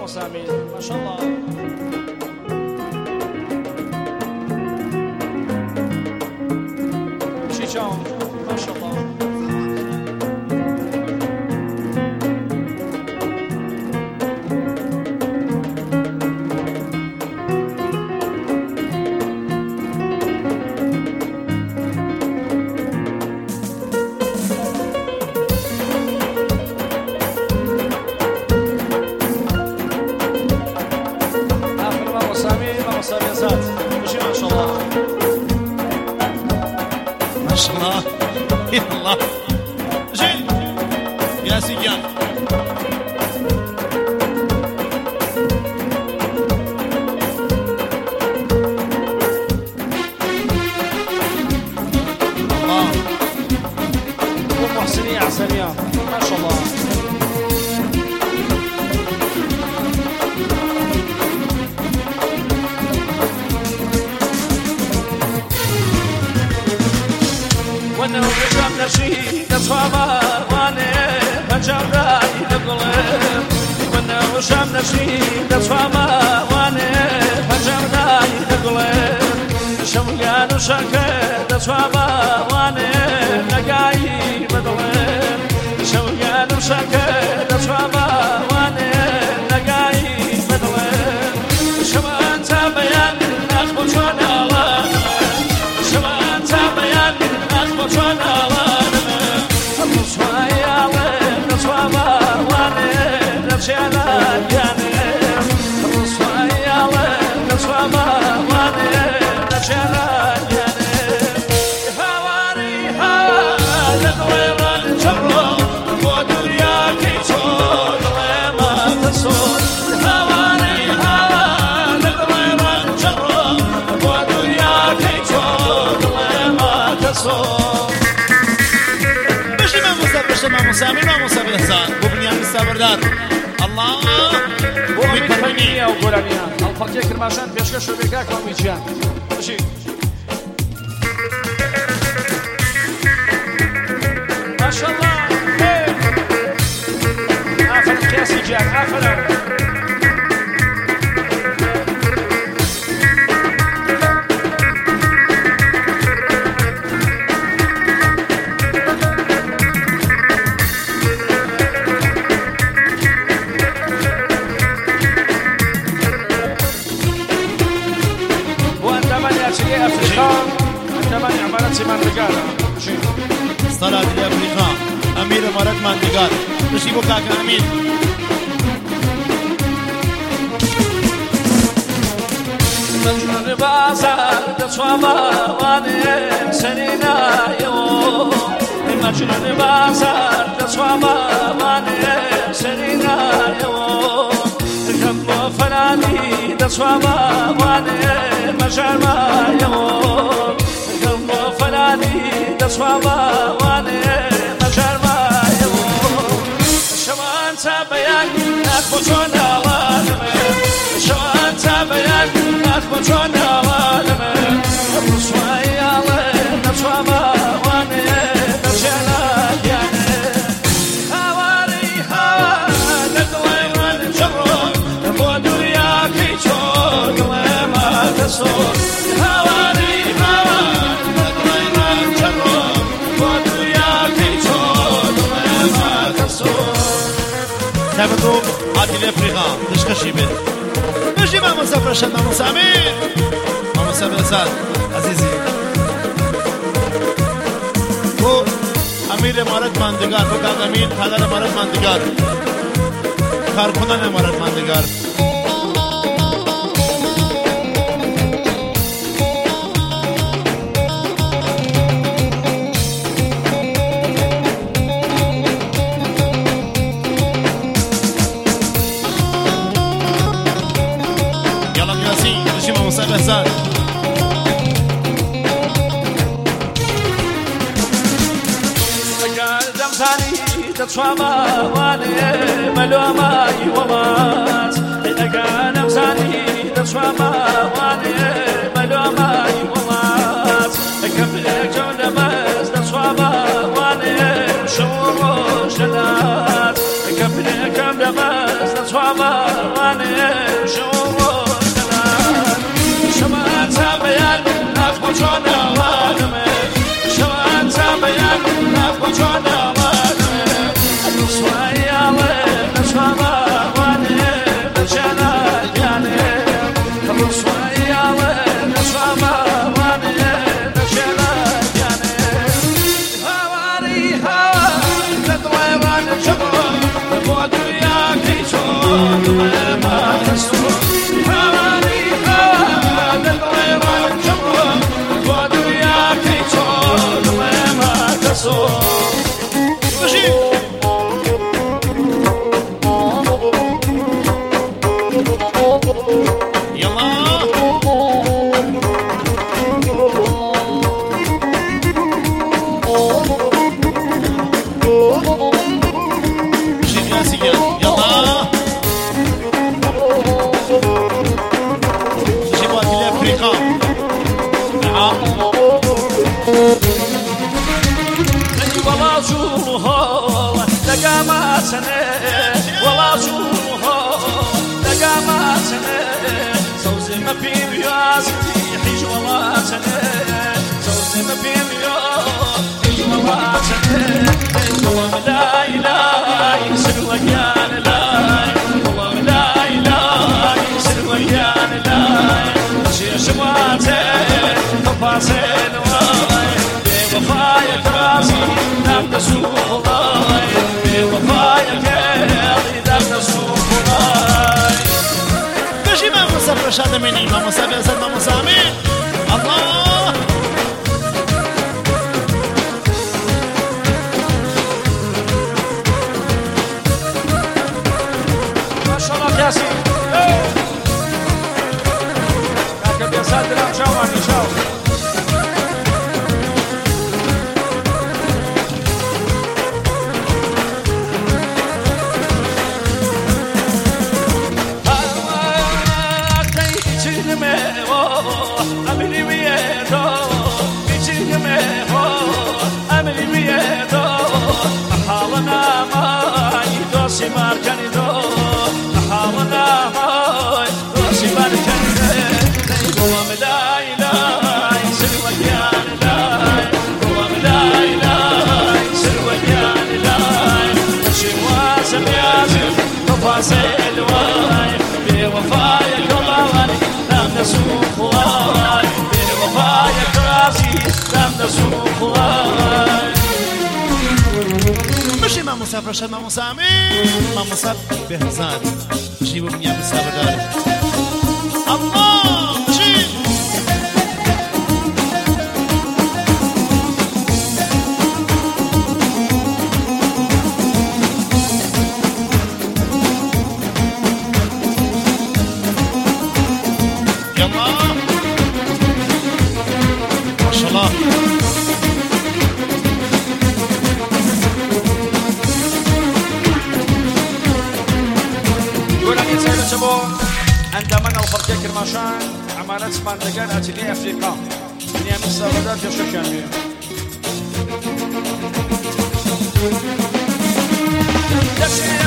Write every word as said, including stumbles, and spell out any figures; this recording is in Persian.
مسامين ما شاء الله. شيشان ما شاء الله. ما شاء الله يا الله جيل يا سيديان الله ومحسنية عسلية ما شاء الله. وانا وجام نشيد اصحابا وانا فجام راي القلب. وانا وجام نشيد اصحابا وانا فجام راي القلب. شوقان وشكد اصحابا وانا لقاي بدلب. شوقان وشكد اصحابا وانا لقاي بدلب. شوان تبين اخبط وانا شوان تبين وانا وانا الصوايا وانا الصوابا وانا نفسي على جانب. الصوايا وانا الصوابا وانا نفسي على جانب. هواري هذا غير الجرة ودنيا كيسون ما تصور. هواري هذا غير الجرة ودنيا كيسون ما تصور. ما مسامي ما مسامي الحسان ببنيان السابردار الله ومن فنية وقرانية الفقية كرماشان بيشكش وبيقاك وميجان ماشي ما شاء الله. آخر القياسي جان آخر أفريقيا عندما عملت سيمان رجالة صلاة الأفريقيا أمير إمارات ماندقار مشي بوكاك أمين مجنون بازار دصوابا واني سنينا يوم. مجنون بازار دصوابا واني سنينا يوم. كم فلاني دصوابا واني مجال ما يوم. كم فلاني دصوابا واني مجال ما يوم. شوان تبين أكبتون أوالمي. شوان تبين أكبتون أوالمي. الرسوية وين دصوابا واني مجال يعني. هواري هذا غير الجرة ودنيا كيشون ما تصور. هواري هذا غير الجرة ودنيا كيشون ما تصور. تابعوا عادل أفريقيا تشكشي بيت ماشي ما مسافر شدنا مسامير ما مسافر ساد عزيزي هو أمير إمارات ماندگار هو كان أمين خالد إمارات ماندگار کارکنان إمارات ماندگار بهزاد قدم ثاني تتصوابا واني ملوما يومات. قدم ثاني تتصوابا واني ملوما يومات. كم جون بس تتصوابا واني شور وشلات. كم دمز نتوابا واني شعور دلال شمان تابيان نفق جوانا وانمي شمان تابيان نفق جوانا وانمي سوايا ونتوابا واني بجانا يعني سوايا ونتوابا واني بجانا يعني هواري هوا تطوي واني شبر ما تسوى حوالي هوا للغيران جبر ودنيا كي تول ما تسوى لقاماتنا والله شوفها لقاماتنا صوزي ما في بياس يحيج والاتنا صوزي ما في بياس يحيج والاتنا والله لا اله يسر ويان لا والله لا اله يسر ويان لا شي شماته تفاصيل واي بوفايا راسي نام تسوق الله بشي ما مصر رشاد مني ما مصر بيزد ما مصامين الله ما شاء الله ياسين كاكا بيزد لهم جواني شاو ماركني دو حاولنا ماي دوسي ماركني قوم لا اله يسر ويان لا قوم لا اله يسر ويان لا شي واسم ياسر تفاصيل واي بوفايا كلامي لم نسوق واي بوفايا كراسي لم نسوق واي بشي ما مسافر شد ما مسامين ما مسافر بهزاد بشي ببنيا مسافر دار الله بشي يلا ما شاء الله عندما نوفر كرماشان عمالات سباندقان أتلي أفريقيا نيام السابدات يشكو كامية يا